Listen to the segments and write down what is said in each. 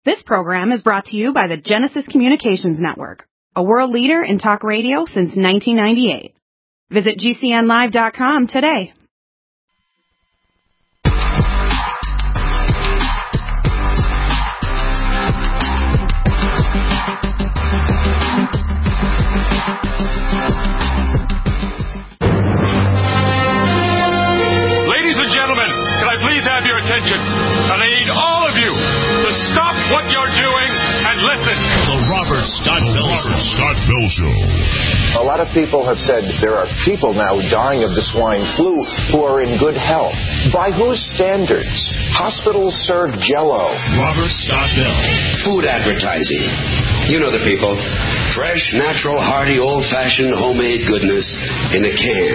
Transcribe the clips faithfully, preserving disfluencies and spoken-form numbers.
This program is brought to you by the Genesis Communications Network, a world leader in talk radio since nineteen ninety-eight. Visit G C N live dot com today. Ladies and gentlemen, can I please have your attention? And I need all of you to stop what you're doing and listen. The Robert Scott Bell Show. Scott Bell Show. A lot of people have said there are people now dying of the swine flu who are in good health. By whose standards? Hospitals serve Jell-O. Robert Scott Bell. Food advertising. You know the people. Fresh, natural, hearty, old-fashioned, homemade goodness in a can.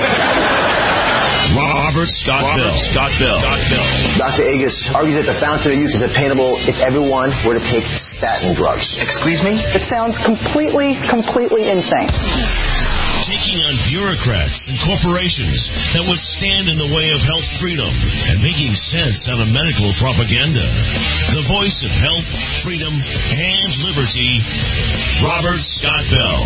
Robert Scott Robert Bell. Scott Bell. Scott Bell. Doctor Agus argues that the fountain of youth is attainable if everyone were to take statin drugs. Excuse me? It sounds completely, completely insane. Taking on bureaucrats and corporations that would stand in the way of health freedom and making sense out of medical propaganda. The voice of health, freedom, and liberty, Robert Scott Bell.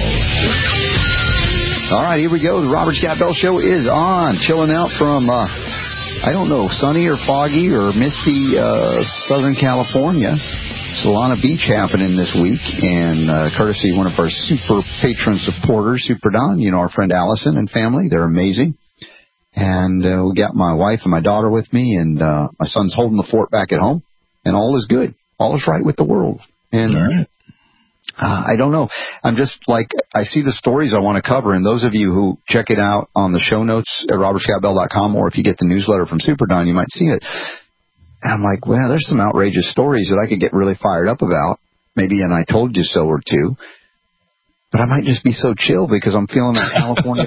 All right, here we go. The Robert Scott Bell Show is on. Chilling out from, uh, I don't know, sunny or foggy or misty uh, Southern California. Solana Beach happening this week, and uh, courtesy of one of our super patron supporters, Super Don, you know, our friend Allison and family. They're amazing. And uh, we got my wife and my daughter with me, and uh, my son's holding the fort back at home, and all is good. All is right with the world. And all right. Uh, I don't know. I'm just like, I see the stories I want to cover, and those of you who check it out on the show notes at robert scott bell dot com, or if you get the newsletter from Super Don, you might see it. And I'm like, well, there's some outrageous stories that I could get really fired up about. Maybe an I told you so or two. But I might just be so chill because I'm feeling that California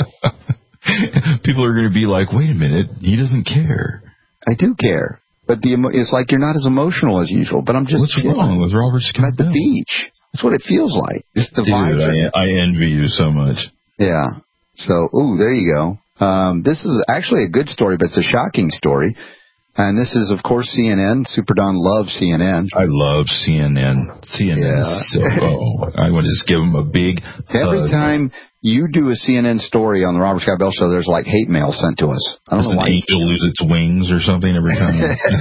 vibe. People are going to be like, wait a minute, he doesn't care. I do care. But the it's like you're not as emotional as usual. But I'm just What's chilling. wrong with Robert Scott I'm at the beach. That's what it feels like. Just the Dude, vibe. I, I envy you so much. Yeah. So, ooh, there you go. Um, this is actually a good story, but it's a shocking story. And this is, of course, C N N. Super Don loves C N N. I love C N N. C N N yeah. is so, oh, I want to just give him a big Every hug. time you do a C N N story on the Robert Scott Bell Show, there's like hate mail sent to us. I don't Does know an why. angel lose its wings or something every time?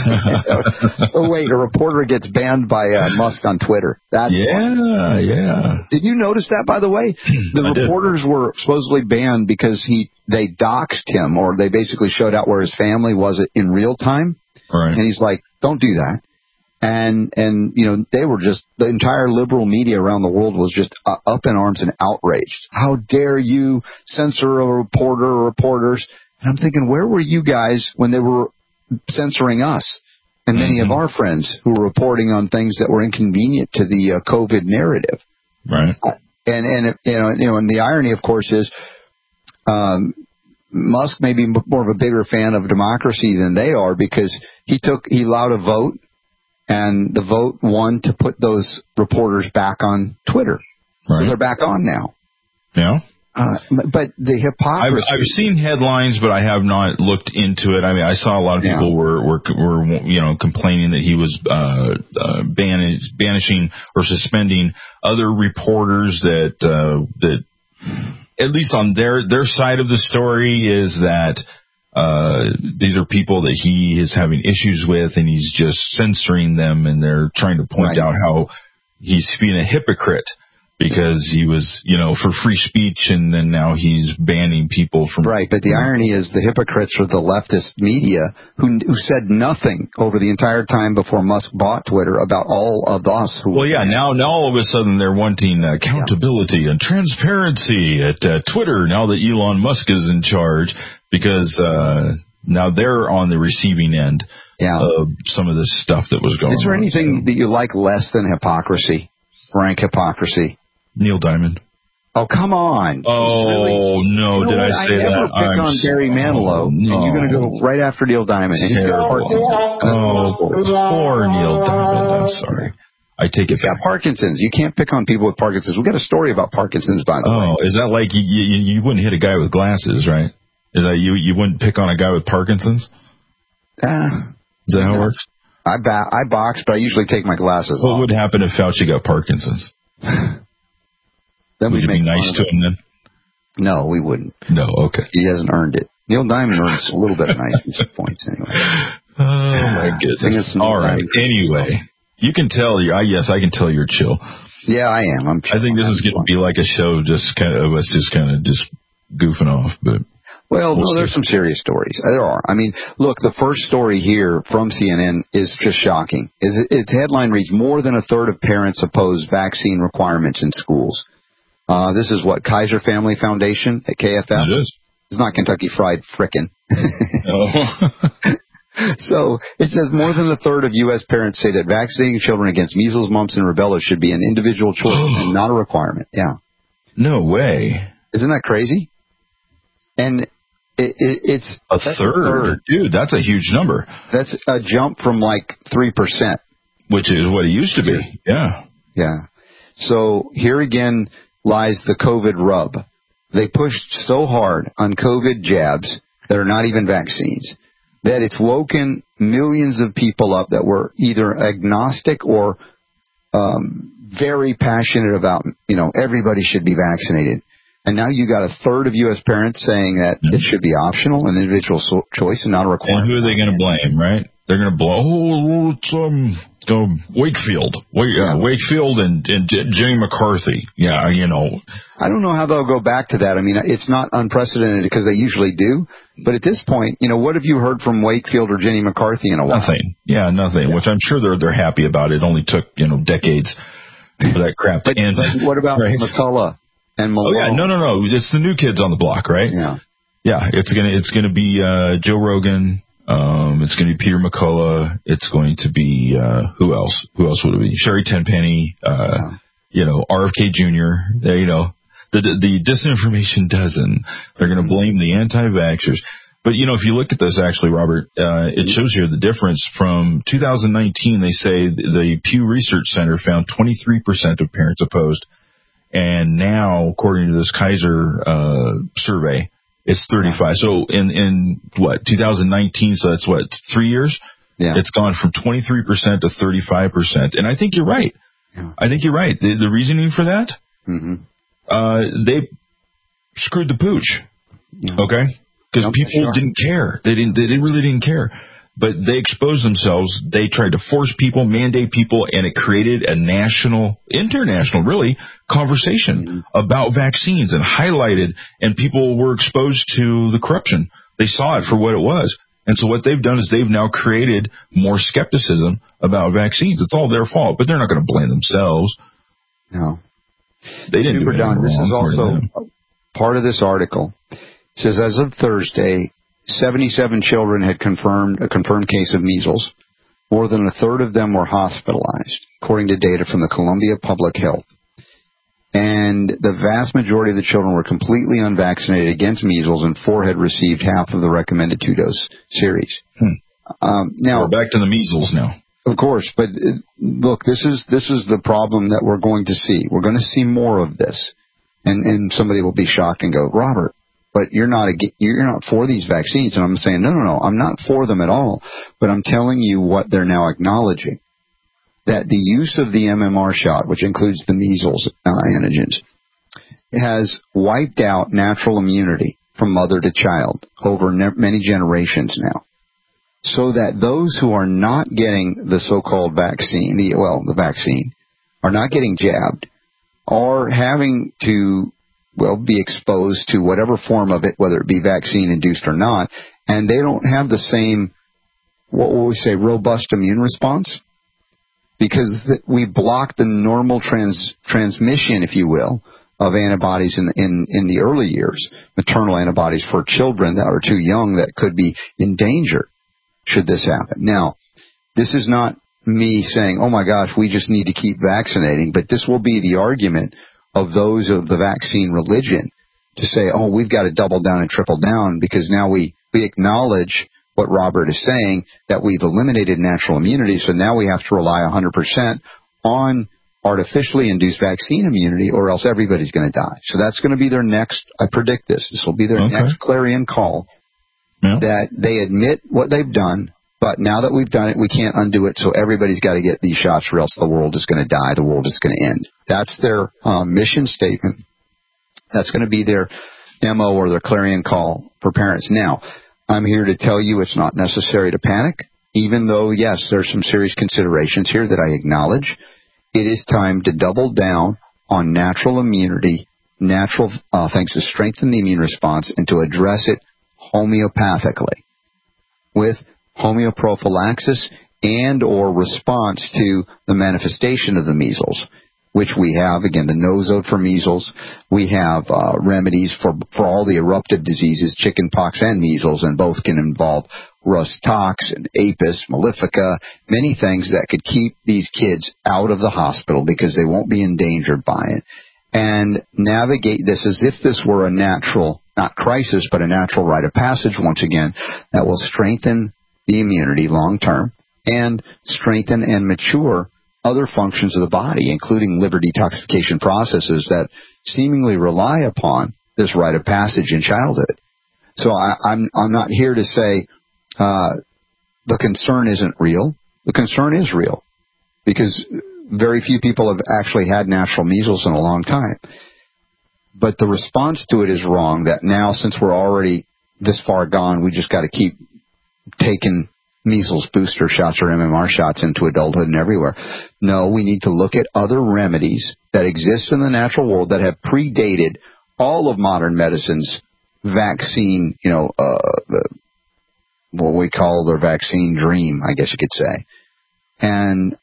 Oh, wait, a reporter gets banned by uh, Musk on Twitter. That's yeah, funny. yeah. Did you notice that, by the way? The I reporters did. were supposedly banned because he they doxed him, or they basically showed out where his family was in real time. Right. And he's like, don't do that. And, and you know, they were just, the entire liberal media around the world was just uh, up in arms and outraged. How dare you censor a reporter or reporters? And I'm thinking, where were you guys when they were censoring us and many mm-hmm. of our friends who were reporting on things that were inconvenient to the uh, COVID narrative? Right. Uh, and, and, it, you know, you know, and the irony, of course, is, um, Musk may be more of a bigger fan of democracy than they are because he took he allowed a vote, and the vote won to put those reporters back on Twitter. Right. So they're back on now. Yeah. Uh, but the hypocrisy. I've, I've seen headlines, but I have not looked into it. I mean, I saw a lot of people yeah. were, were were you know complaining that he was uh, uh, banish, banishing or suspending other reporters that uh, that. At least on their their side of the story is that uh, these are people that he is having issues with, and he's just censoring them, and they're trying to point right. out how he's being a hypocrite because he was, you know, for free speech, and then now he's banning people from... Right, but the irony is the hypocrites are the leftist media who who said nothing over the entire time before Musk bought Twitter about all of us. Who well, yeah, now, now all of a sudden they're wanting accountability yeah. and transparency at uh, Twitter now that Elon Musk is in charge because uh, now they're on the receiving end yeah. of some of this stuff that was going on. Is there on, anything so. that you like less than hypocrisy, rank hypocrisy? Neil Diamond. Oh, come on. Oh, really? no, you know did what? I say I never that? pick I'm on Barry Manilow, oh, and you're going to go right after Neil Diamond. And he's got Parkinson's. Oh, poor Neil Diamond. I'm sorry. I take it He's got Parkinson's. You can't pick on people with Parkinson's. We've got a story about Parkinson's, by the oh, way. Oh, is that like you, you, you wouldn't hit a guy with glasses, right? Is that you, you wouldn't pick on a guy with Parkinson's? Uh, is that how it works? I ba- I box, but I usually take my glasses what off. What would happen if Fauci got Parkinson's? Then would you be nice to him then? No, we wouldn't. No, okay. He hasn't earned it. Neil Diamond earns a little bit of niceness points anyway. Oh, my goodness. All right. Anyway, you can tell, I yes, I can tell you're chill. Yeah, I am. I'm chill. I think this is going to be like a show just kind of us just kind of just goofing off. But Well, we'll no, see. there's some serious stories. There are. I mean, look, the first story here from C N N is just shocking. Its headline reads, more than a third of parents oppose vaccine requirements in schools. Uh, this is what, Kaiser Family Foundation at K F F? It is. It's not Kentucky Fried Frickin'. Oh. So it says more than a third of U S parents say that vaccinating children against measles, mumps, and rubella should be an individual choice and not a requirement. Yeah. No way. Isn't that crazy? And it, it, it's a third. a third. Dude, that's a huge number. That's a jump from like three percent. Which is what it used to be. Yeah. Yeah. So here again lies the COVID rub. They pushed so hard on COVID jabs that are not even vaccines that it's woken millions of people up that were either agnostic or um, very passionate about, you know, everybody should be vaccinated. And now you got a third of U S parents saying that mm-hmm. it should be optional, an individual so- choice, and not a requirement. And who are they going to blame, right? They're going to blow, oh, it's, um, go Wakefield, Wake, uh, Wakefield and, and J- Jenny McCarthy. Yeah, you know. I don't know how they'll go back to that. I mean, it's not unprecedented because they usually do. But at this point, you know, what have you heard from Wakefield or Jenny McCarthy in a while? Nothing. Yeah, nothing. Yeah. Which I'm sure they're they're happy about. It only took, you know, decades for that crap to but, end. But what about right? McCullough and Malone? Oh yeah, no, no, no. It's the new kids on the block, right? Yeah. Yeah, it's gonna it's gonna be uh, Joe Rogan. Um, it's going to be Peter McCullough. It's going to be, uh, who else? Who else would it be? Sherry Tenpenny, uh, yeah. you know, R F K Junior They, you know, the, the disinformation dozen. They're going to blame the anti-vaxxers. But, you know, if you look at this actually, Robert, uh, it shows here the difference from two thousand nineteen. They say the Pew Research Center found twenty-three percent of parents opposed. And now, according to this Kaiser, uh, survey, it's thirty-five. So in, in what, two thousand nineteen, so that's what, three years? Yeah. It's gone from twenty-three percent to thirty-five percent. And I think you're right. Yeah. I think you're right. The, the reasoning for that, mm-hmm. uh, they screwed the pooch. Yeah. Okay? Because people sure. didn't care. They didn't, they didn't really didn't care. But they exposed themselves. They tried to force people, mandate people, and it created a national, international, really, conversation mm-hmm. about vaccines and highlighted, and people were exposed to the corruption. They saw it for what it was. And so what they've done is they've now created more skepticism about vaccines. It's all their fault, but they're not going to blame themselves. No. They didn't Super do Don, this is also part of, part of this article. It says, as of Thursday, seventy-seven children had confirmed a confirmed case of measles. More than a third of them were hospitalized, according to data from the Columbia Public Health. And the vast majority of the children were completely unvaccinated against measles, and four had received half of the recommended two-dose series. Hmm. Um, now, we're back to the measles now. Of course, but uh, look, this is this is the problem that we're going to see. We're going to see more of this, and and somebody will be shocked and go, Robert, but you're not a, you're not for these vaccines. And I'm saying, no, no, no, I'm not for them at all. But I'm telling you what they're now acknowledging, that the use of the M M R shot, which includes the measles uh, antigens, has wiped out natural immunity from mother to child over ne- many generations now. So that those who are not getting the so-called vaccine, the, well, the vaccine, are not getting jabbed, are having to well, be exposed to whatever form of it, whether it be vaccine-induced or not, and they don't have the same, what will we say, robust immune response, because th- we block the normal trans- transmission, if you will, of antibodies in, in in the early years, maternal antibodies for children that are too young that could be in danger should this happen. Now, this is not me saying, oh my gosh, we just need to keep vaccinating, but this will be the argument of those of the vaccine religion to say, oh, we've got to double down and triple down because now we, we acknowledge what Robert is saying, that we've eliminated natural immunity, so now we have to rely one hundred percent on artificially induced vaccine immunity or else everybody's going to die. So that's going to be their next, I predict this, this will be their okay. next clarion call, yeah. that they admit what they've done, But now that we've done it, we can't undo it, so everybody's got to get these shots or else the world is going to die, the world is going to end. That's their uh, mission statement. That's going to be their M O or their clarion call for parents. Now, I'm here to tell you it's not necessary to panic, even though, yes, there's some serious considerations here that I acknowledge. It is time to double down on natural immunity, natural uh, things to strengthen the immune response, and to address it homeopathically with homeoprophylaxis and or response to the manifestation of the measles, which we have, again, the nosode for measles. We have uh, remedies for for all the eruptive diseases, chickenpox and measles, and both can involve Rhus tox and Apis mellifica, many things that could keep these kids out of the hospital because they won't be endangered by it. And navigate this as if this were a natural, not crisis, but a natural rite of passage, once again, that will strengthen the immunity long term and strengthen and mature other functions of the body, including liver detoxification processes that seemingly rely upon this rite of passage in childhood. So I, I'm I'm not here to say uh, the concern isn't real. The concern is real because very few people have actually had natural measles in a long time. But the response to it is wrong, that now, since we're already this far gone, we just got to keep taking measles booster shots or M M R shots into adulthood and everywhere. No, we need to look at other remedies that exist in the natural world that have predated all of modern medicine's vaccine, you know, uh, the, what we call their vaccine dream, I guess you could say. And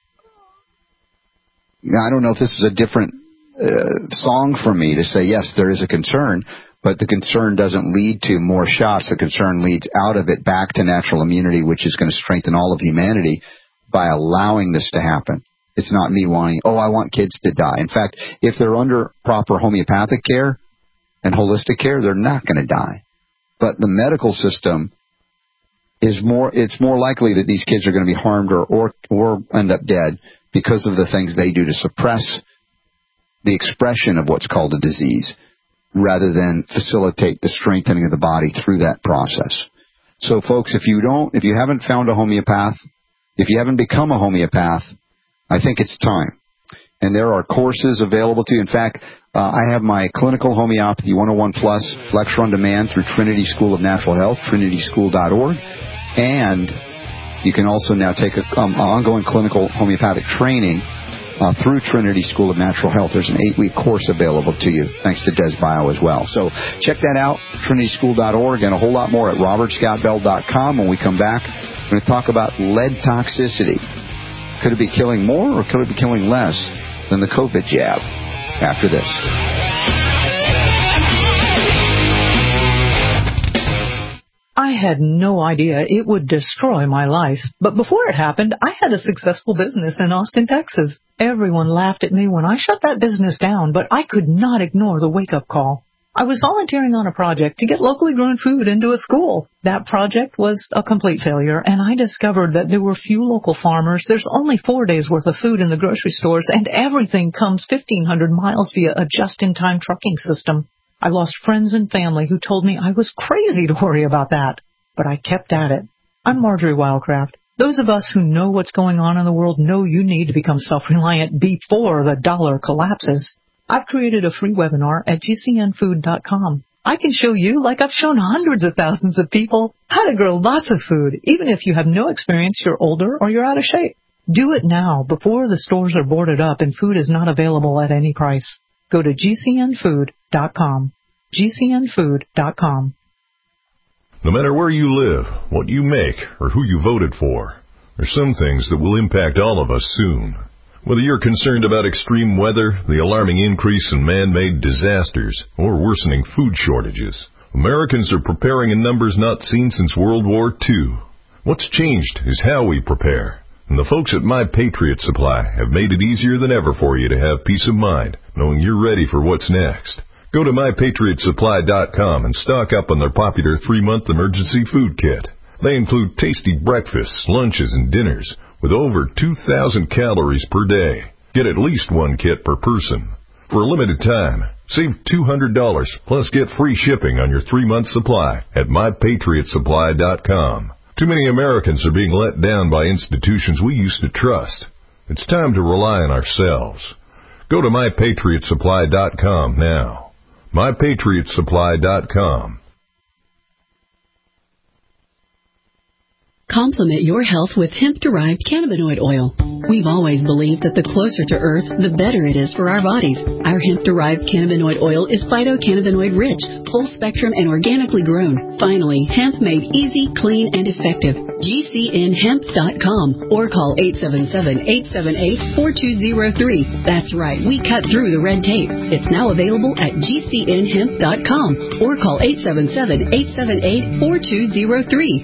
I don't know if this is a different uh, song for me to say, yes, there is a concern, but the concern doesn't lead to more shots. The concern leads out of it back to natural immunity, which is going to strengthen all of humanity by allowing this to happen. It's not me wanting, oh, I want kids to die. In fact, if they're under proper homeopathic care and holistic care, they're not going to die. But the medical system is more, it's more likely that these kids are going to be harmed or, or, or end up dead because of the things they do to suppress the expression of what's called a disease, rather than facilitate the strengthening of the body through that process. So, folks, if you don't, if you haven't found a homeopath, if you haven't become a homeopath, I think it's time. And there are courses available to you. In fact, uh, I have my Clinical Homeopathy one oh one Plus lecture on demand through Trinity School of Natural Health, trinity school dot org. And you can also now take a um, ongoing clinical homeopathic training Uh, through Trinity School of Natural Health. There's an eight-week course available to you, thanks to Des Bio as well. So check that out, trinity school dot org, and a whole lot more at robert scott bell dot com. When we come back, we're going to talk about lead toxicity. Could it be killing more or could it be killing less than the COVID jab? After this. I had no idea it would destroy my life. But before it happened, I had a successful business in Austin, Texas. Everyone laughed at me when I shut that business down, but I could not ignore the wake-up call. I was volunteering on a project to get locally grown food into a school. That project was a complete failure, and I discovered that there were few local farmers. There's only four days' worth of food in the grocery stores, and everything comes fifteen hundred miles via a just-in-time trucking system. I lost friends and family who told me I was crazy to worry about that, but I kept at it. I'm Marjorie Wildcraft. Those of us who know what's going on in the world know you need to become self-reliant before the dollar collapses. I've created a free webinar at g c n food dot com. I can show you, like I've shown hundreds of thousands of people, how to grow lots of food, even if you have no experience, you're older, or you're out of shape. Do it now, before the stores are boarded up and food is not available at any price. Go to g c n food dot com. g c n food dot com. No matter where you live, what you make, or who you voted for, there's some things that will impact all of us soon. Whether you're concerned about extreme weather, the alarming increase in man-made disasters, or worsening food shortages, Americans are preparing in numbers not seen since World War Two. What's changed is how we prepare. And the folks at My Patriot Supply have made it easier than ever for you to have peace of mind, knowing you're ready for what's next. Go to my patriot supply dot com and stock up on their popular three-month emergency food kit. They include tasty breakfasts, lunches, and dinners with over two thousand calories per day. Get at least one kit per person. For a limited time, save two hundred dollars plus get free shipping on your three-month supply at my patriot supply dot com. Too many Americans are being let down by institutions we used to trust. It's time to rely on ourselves. Go to my patriot supply dot com now. my patriot supply dot com. Complement your health with hemp-derived cannabinoid oil. We've always believed that the closer to Earth, the better it is for our bodies. Our hemp-derived cannabinoid oil is phytocannabinoid-rich, full-spectrum, and organically grown. Finally, hemp made easy, clean, and effective. G C N hemp dot com or call eight seven seven, eight seven eight, four two zero three. That's right, we cut through the red tape. It's now available at G C N hemp dot com or call eight seven seven, eight seven eight, four two zero three.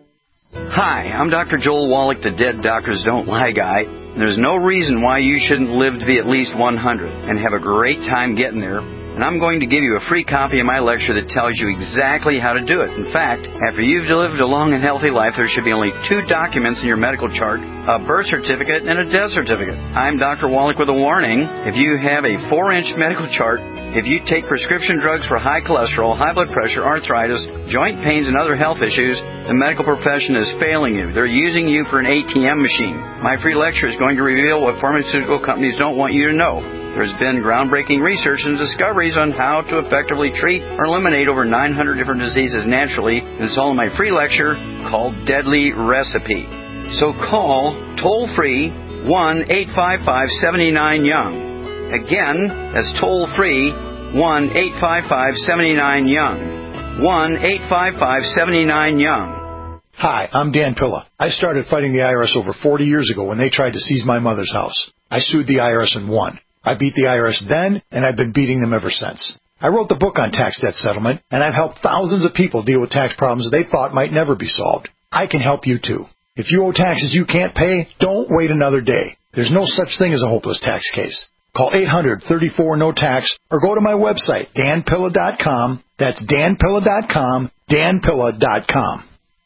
Hi, I'm Doctor Joel Wallach, the Dead Doctors Don't Lie guy. There's no reason why you shouldn't live to be at least one hundred and have a great time getting there. And I'm going to give you a free copy of my lecture that tells you exactly how to do it. In fact, after you've lived a long and healthy life, there should be only two documents in your medical chart, a birth certificate and a death certificate. I'm Doctor Wallach with a warning. If you have a four-inch medical chart, if you take prescription drugs for high cholesterol, high blood pressure, arthritis, joint pains, and other health issues, the medical profession is failing you. They're using you for an A T M machine. My free lecture is going to reveal what pharmaceutical companies don't want you to know. There's been groundbreaking research and discoveries on how to effectively treat or eliminate over nine hundred different diseases naturally, and it's all in my free lecture called Deadly Recipe. So call toll-free one eight five five, seven nine, young. Again, that's toll-free one eight five five, seven nine, young. one eight five five, seven nine, young. Hi, I'm Dan Pilla. I started fighting the I R S over forty years ago when they tried to seize my mother's house. I sued the I R S and won. I beat the I R S then, and I've been beating them ever since. I wrote the book on tax debt settlement, and I've helped thousands of people deal with tax problems they thought might never be solved. I can help you, too. If you owe taxes you can't pay, don't wait another day. There's no such thing as a hopeless tax case. Call eight hundred, thirty-four, no tax, or go to my website, dan pilla dot com. That's dan pilla dot com, dan pilla dot com.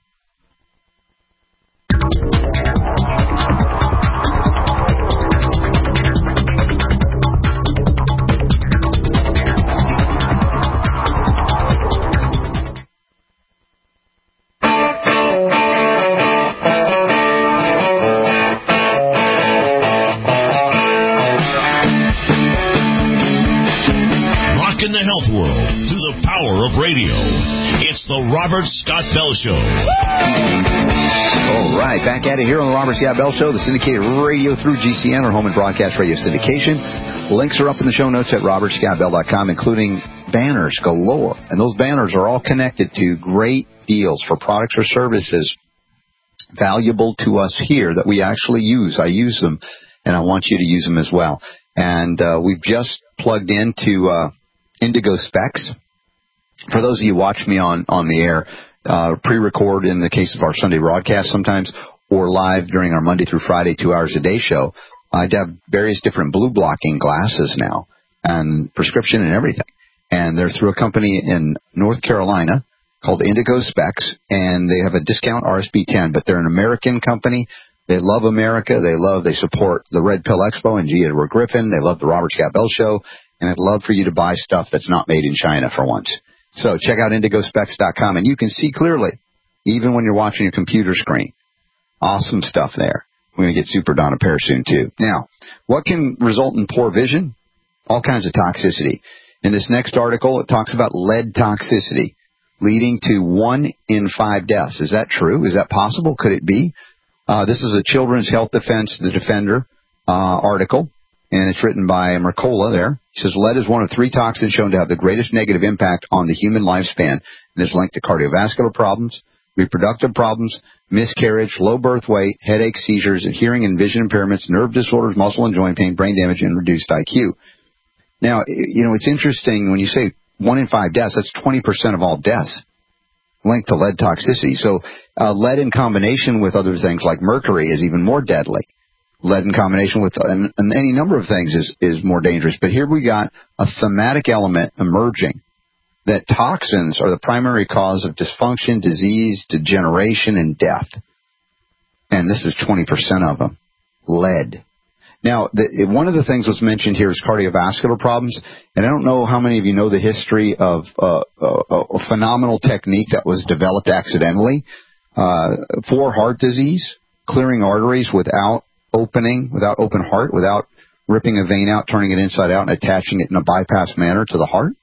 In the health world through the power of radio. It's the Robert Scott Bell Show. All right, back at it here on the Robert Scott Bell Show, the syndicated radio through G C N, or home and broadcast radio syndication. Links are up in the show notes at robert scott bell dot com, including banners galore. And those banners are all connected to great deals for products or services valuable to us here that we actually use. I use them, and I want you to use them as well. And uh, we've just plugged into Uh, Indigo Specs. For those of you who watch me on, on the air, uh, pre-record in the case of our Sunday broadcast sometimes, or live during our Monday through Friday two hours a day show, I have various different blue blocking glasses now, and prescription and everything. And they're through a company in North Carolina called Indigo Specs, and they have a discount R S B ten, but they're an American company. They love America. They love, they support the Red Pill Expo and G. Edward Griffin. They love the Robert Scott Bell Show. And I'd love for you to buy stuff that's not made in China for once. So check out indigo specs dot com, and you can see clearly, even when you're watching your computer screen. Awesome stuff there. We're going to get Super Don a pair soon, too. Now, what can result in poor vision? All kinds of toxicity. In this next article, it talks about lead toxicity leading to one in five deaths. Is that true? Is that possible? Could it be? Uh, this is a Children's Health Defense, the Defender uh, article. And it's written by Mercola there. He says, lead is one of three toxins shown to have the greatest negative impact on the human lifespan, and is linked to cardiovascular problems, reproductive problems, miscarriage, low birth weight, headaches, seizures, hearing and vision impairments, nerve disorders, muscle and joint pain, brain damage, and reduced I Q. Now, you know, it's interesting when you say one in five deaths, that's twenty percent of all deaths linked to lead toxicity. So uh, lead in combination with other things like mercury is even more deadly. Lead in combination with and, and any number of things is, is more dangerous. But here we got a thematic element emerging that toxins are the primary cause of dysfunction, disease, degeneration, and death. And this is twenty percent of them. Lead. Now, the, one of the things that's mentioned here is cardiovascular problems. And I don't know how many of you know the history of uh, a, a phenomenal technique that was developed accidentally. Uh, for heart disease, clearing arteries without opening, without open heart, without ripping a vein out, turning it inside out, and attaching it in a bypass manner to the heart.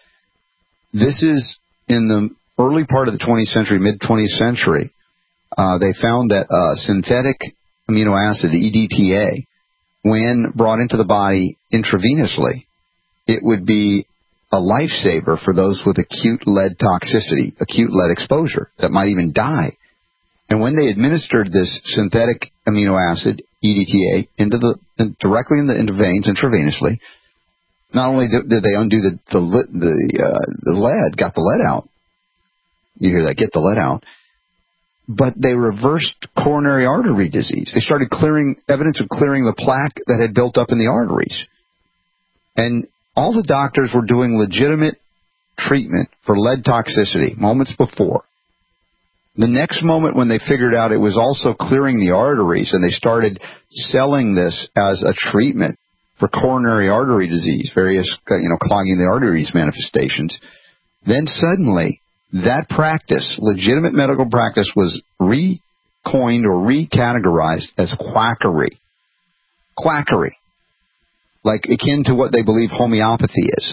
This is in the early part of the twentieth century, mid-twentieth century. Uh, they found that uh, synthetic amino acid, E D T A, when brought into the body intravenously, it would be a lifesaver for those with acute lead toxicity, acute lead exposure, that might even die. And when they administered this synthetic amino acid, E D T A, into the in, directly in the into veins intravenously, not only did, did they undo the the the, uh, the lead, got the lead out. You hear that? Get the lead out. But they reversed coronary artery disease. They started clearing evidence of clearing the plaque that had built up in the arteries. And all the doctors were doing legitimate treatment for lead toxicity moments before. The next moment when they figured out it was also clearing the arteries and they started selling this as a treatment for coronary artery disease, various, you know, clogging the arteries manifestations, then suddenly that practice, legitimate medical practice, was recoined or recategorized as quackery. Quackery. Like akin to what they believe homeopathy is.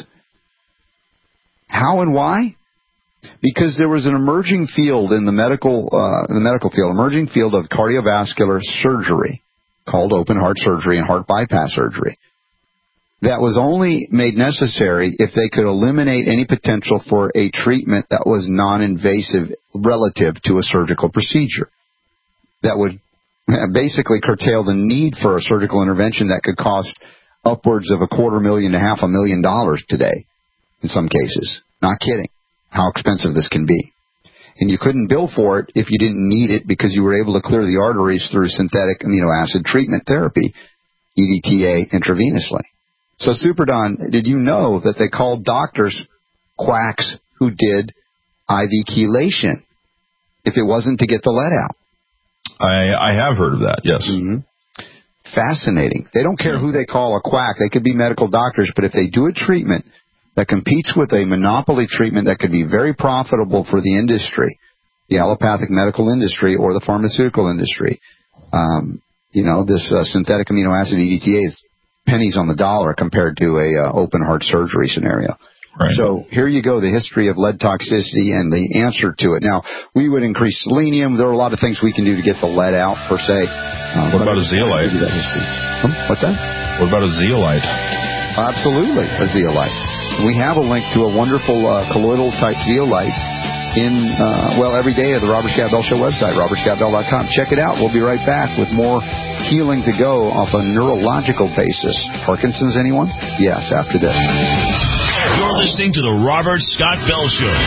How and why? Because there was an emerging field in the medical, uh, in the medical field, emerging field of cardiovascular surgery called open heart surgery and heart bypass surgery that was only made necessary if they could eliminate any potential for a treatment that was non-invasive relative to a surgical procedure. That would basically curtail the need for a surgical intervention that could cost upwards of a quarter million to half a million dollars today in some cases. Not kidding. How expensive this can be. And you couldn't bill for it if you didn't need it because you were able to clear the arteries through synthetic amino acid treatment therapy, E D T A, intravenously. So, Super Don, did you know that they called doctors quacks who did I V chelation if it wasn't to get the lead out? I, I have heard of that, yes. Mm-hmm. Fascinating. They don't care who they call a quack. They could be medical doctors, but if they do a treatment that competes with a monopoly treatment that could be very profitable for the industry, the allopathic medical industry or the pharmaceutical industry, um, you know, this uh, synthetic amino acid E D T A is pennies on the dollar compared to a uh, open heart surgery scenario. Right. So here you go, the history of lead toxicity and the answer to it. Now, we would increase selenium. There are a lot of things we can do to get the lead out, per se. Uh, what about a zeolite? That history. Um, what's that? What about a zeolite? Absolutely, a zeolite. We have a link to a wonderful uh, colloidal-type zeolite in, uh, well, every day at the Robert Scott Bell Show website, robert scott bell dot com. Check it out. We'll be right back with more healing to go off a neurological basis. Parkinson's, anyone? Yes, after this. You're listening to the Robert Scott Bell Show.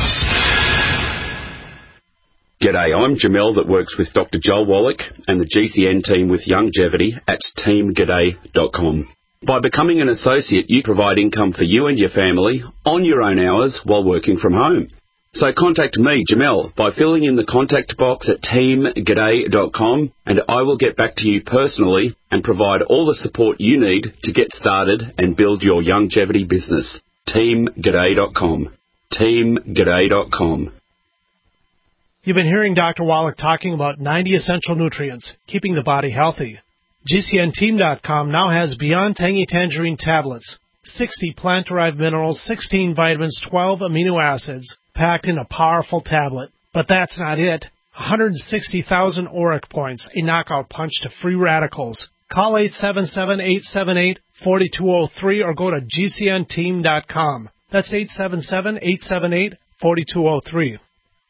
G'day, I'm Jamel that works with Doctor Joel Wallach and the G C N team with Longevity at team g'day dot com. By becoming an associate, you provide income for you and your family on your own hours while working from home. So contact me, Jamel, by filling in the contact box at team g'day dot com, and I will get back to you personally and provide all the support you need to get started and build your longevity business. team g'day dot com. team g'day dot com. You've been hearing Doctor Wallach talking about ninety essential nutrients, keeping the body healthy. G C N team dot com now has Beyond Tangy Tangerine tablets, sixty plant-derived minerals, sixteen vitamins, twelve amino acids, packed in a powerful tablet. But that's not it. one hundred sixty thousand auric points, a knockout punch to free radicals. Call eight seven seven, eight seven eight, four two zero three or go to G C N team dot com. That's eight seven seven, eight seven eight, four two zero three.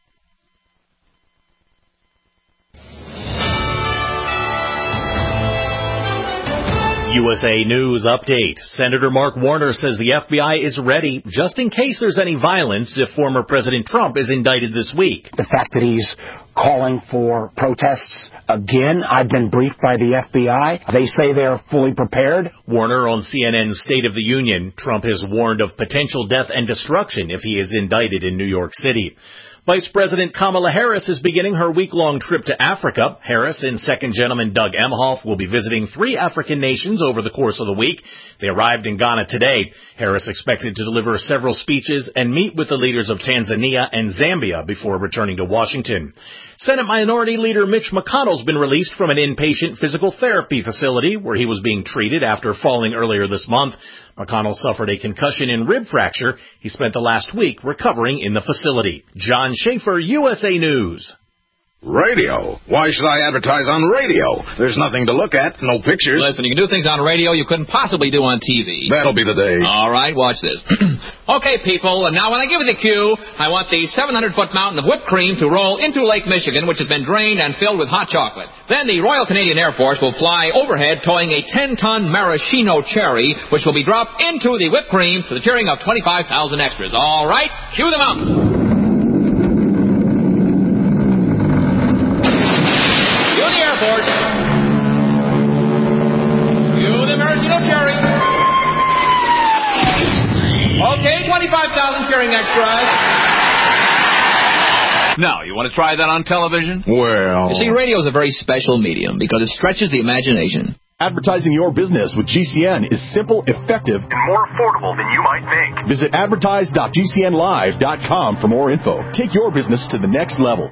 U S A News Update. Senator Mark Warner says the F B I is ready just in case there's any violence if former President Trump is indicted this week. The fact that he's calling for protests again, I've been briefed by the F B I. They say they're fully prepared. Warner on C N N's State of the Union. Trump has warned of potential death and destruction if he is indicted in New York City. Vice President Kamala Harris is beginning her week-long trip to Africa. Harris and Second Gentleman Doug Emhoff will be visiting three African nations over the course of the week. They arrived in Ghana today. Harris expected to deliver several speeches and meet with the leaders of Tanzania and Zambia before returning to Washington. Senate Minority Leader Mitch McConnell's been released from an inpatient physical therapy facility where he was being treated after falling earlier this month. McConnell suffered a concussion and rib fracture. He spent the last week recovering in the facility. John Schaefer, U S A News. Radio? Why should I advertise on radio? There's nothing to look at, no pictures. Listen, you can do things on radio you couldn't possibly do on T V. That'll be the day. All right, watch this. Okay, people, and now when I give you the cue, I want the seven hundred foot mountain of whipped cream to roll into Lake Michigan, which has been drained and filled with hot chocolate. Then the Royal Canadian Air Force will fly overhead towing a ten ton maraschino cherry, which will be dropped into the whipped cream to the cheering of twenty-five thousand extras. All right, cue the mountain. Okay, twenty-five thousand cheering extras. Now, you want to try that on television? Well... You see, radio is a very special medium because it stretches the imagination. Advertising your business with G C N is simple, effective, and more affordable than you might think. Visit advertise dot g c n live dot com for more info. Take your business to the next level.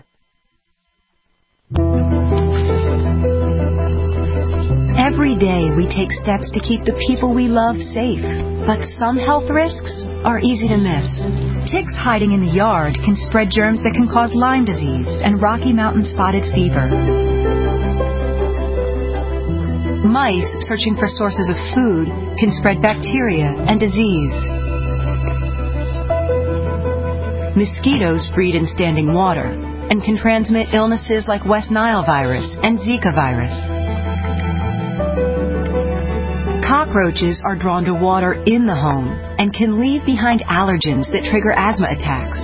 Every day we take steps to keep the people we love safe, but some health risks are easy to miss. Ticks hiding in the yard can spread germs that can cause Lyme disease and Rocky Mountain spotted fever. Mice searching for sources of food can spread bacteria and disease. Mosquitoes breed in standing water and can transmit illnesses like West Nile virus and Zika virus. Cockroaches are drawn to water in the home and can leave behind allergens that trigger asthma attacks.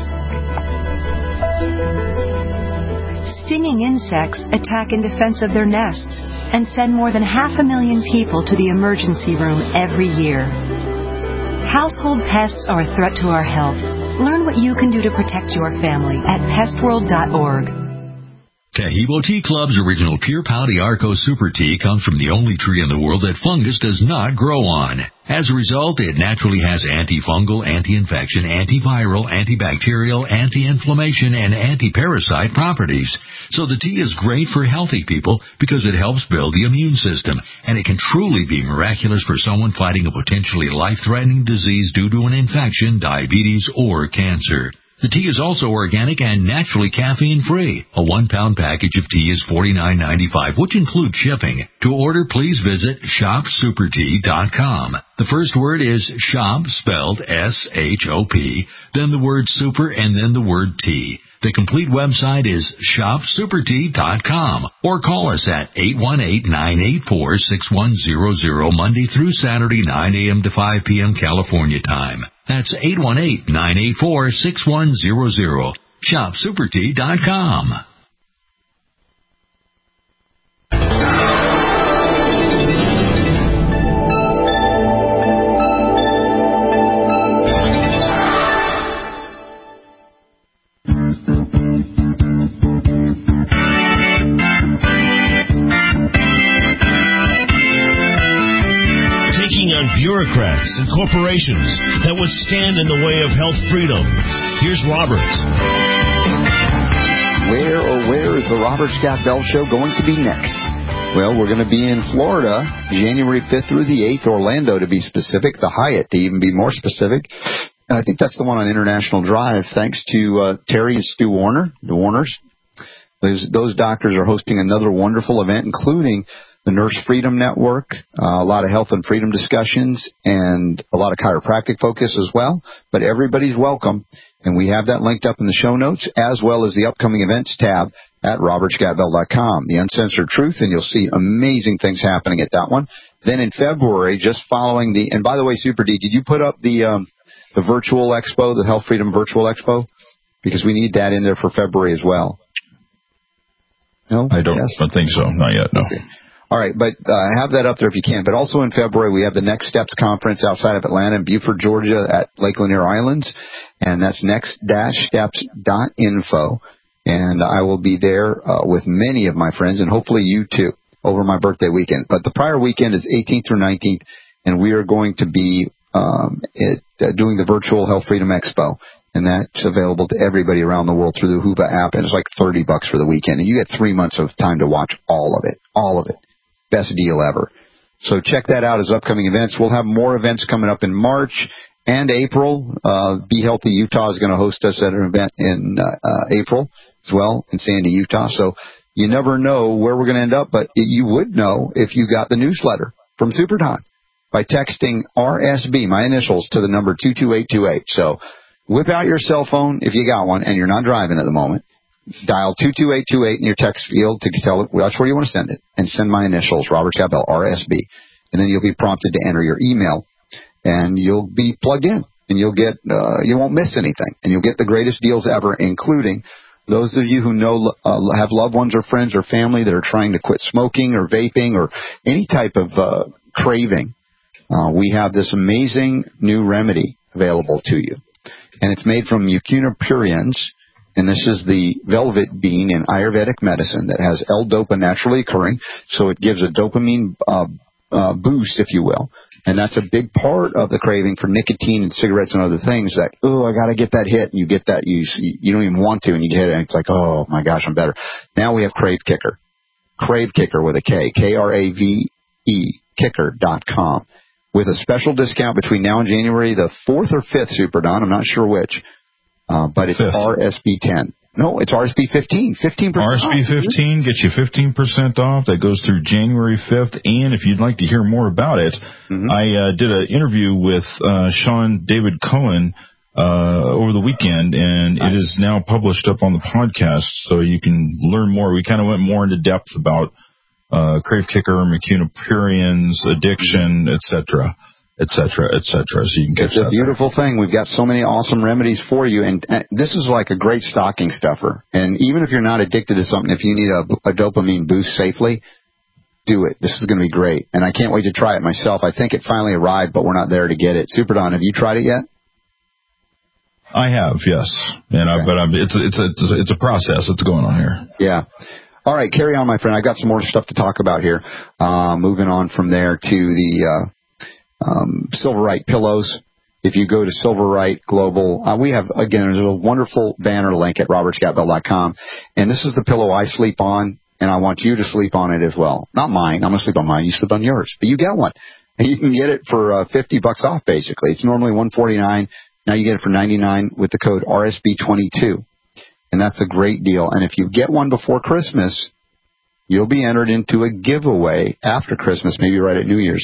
Stinging insects attack in defense of their nests and send more than half a million people to the emergency room every year. Household pests are a threat to our health. Learn what you can do to protect your family at pest world dot org. Tahibo Tea Club's original Pure Pau d'Arco Super Tea comes from the only tree in the world that fungus does not grow on. As a result, it naturally has antifungal, anti-infection, antiviral, antibacterial, anti-inflammation, and anti-parasite properties. So the tea is great for healthy people because it helps build the immune system, and it can truly be miraculous for someone fighting a potentially life-threatening disease due to an infection, diabetes, or cancer. The tea is also organic and naturally caffeine-free. A one-pound package of tea is forty-nine ninety-five, which includes shipping. To order, please visit shop super tea dot com. The first word is shop, spelled S H O P, then the word super, and then the word tea. The complete website is shop super tea dot com, or call us at eight one eight, nine eight four, six one zero zero Monday through Saturday, nine a.m. to five p.m. California time. That's eight one eight, nine eight four, six one zero zero. shop super tea dot com. Bureaucrats and corporations that would stand in the way of health freedom. Here's Robert. Where, oh, where is the Robert Scott Bell Show going to be next? Well, we're going to be in Florida, January fifth through the eighth, Orlando to be specific, the Hyatt to even be more specific. And I think that's the one on International Drive, thanks to uh, Terry and Stu Warner, the Warners. Those, those doctors are hosting another wonderful event, including the Nurse Freedom Network, uh, a lot of health and freedom discussions, and a lot of chiropractic focus as well. But everybody's welcome, and we have that linked up in the show notes, as well as the upcoming events tab at robert scott bell dot com. The Uncensored Truth, and you'll see amazing things happening at that one. Then in February, just following the, and by the way, Super D, did you put up the um, the virtual expo, the Health Freedom Virtual Expo? Because we need that in there for February as well. No? I don't, yes? don't think so. Not yet, no. Okay. All right, but uh, have that up there if you can. But also in February, we have the Next Steps Conference outside of Atlanta in Beaufort, Georgia at Lake Lanier Islands, and that's next dash steps dot info. And I will be there uh, with many of my friends, and hopefully you too, over my birthday weekend. But the prior weekend is eighteenth through nineteenth, and we are going to be um, it, uh, doing the virtual Health Freedom Expo. And that's available to everybody around the world through the Whova app. And it's like thirty bucks for the weekend. And you get three months of time to watch all of it. All of it. Best deal ever. So check that out as upcoming events. We'll have more events coming up in March and April. Uh, Be Healthy Utah is going to host us at an event in uh, uh, April as well in Sandy, Utah. So you never know where we're going to end up, but you would know if you got the newsletter from Super Don by texting R S B, my initials, to the number two two eight two eight. So whip out your cell phone if you got one and you're not driving at the moment. Dial two two eight two eight in your text field to tell it that's where you want to send it, and send my initials, Robert Scott Bell, R S B. And then you'll be prompted to enter your email, and you'll be plugged in, and you'll get uh, you won't miss anything, and you'll get the greatest deals ever, including those of you who know uh, have loved ones or friends or family that are trying to quit smoking or vaping or any type of uh, craving. Uh, we have this amazing new remedy available to you, and it's made from Mucuna pruriens. And this is the velvet bean in Ayurvedic medicine that has L-Dopa naturally occurring, so it gives a dopamine uh, uh, boost, if you will. And that's a big part of the craving for nicotine and cigarettes and other things that, oh, I got to get that hit. And you get that, you you don't even want to, and you get it, and it's like, oh, my gosh, I'm better. Now we have Crave Kicker. Crave Kicker with a K, K R A V E, kicker dot com, with a special discount between now and January the fourth or fifth, Super Don. I'm not sure which. Uh, but it's Fifth. R S B ten. No, it's R S B fifteen. fifteen percent R S B fifteen off, gets you fifteen percent off. That goes through January fifth. And if you'd like to hear more about it, mm-hmm. I uh, did an interview with uh, Sean David Cohen uh, over the weekend, and nice. It is now published up on the podcast, so you can learn more. We kind of went more into depth about uh, Crave Kicker, Mucuna pruriens, addiction, et cetera. et cetera, et cetera. So you can catch It's a that beautiful there. thing. We've got so many awesome remedies for you, and, and this is like a great stocking stuffer. And even if you're not addicted to something, if you need a, a dopamine boost safely, do it. This is going to be great, and I can't wait to try it myself. I think it finally arrived, but we're not there to get it. Super Don, have you tried it yet? I have, yes, and okay. I, but I'm, it's it's a, it's a it's a process that's going on here. Yeah. All right, carry on, my friend. I've got some more stuff to talk about here. Uh, moving on from there to the. Uh, Um, Silverite pillows. If you go to Silverite Global, uh, we have, again, there's a wonderful banner link at robert scott bell dot com, and this is the pillow I sleep on, and I want you to sleep on it as well. Not mine. I'm going to sleep on mine. You sleep on yours. But you get one. And you can get it for uh, fifty bucks off, basically. It's normally one forty-nine. Now you get it for ninety-nine with the code R S B twenty-two. And that's a great deal. And if you get one before Christmas, you'll be entered into a giveaway after Christmas, maybe right at New Year's,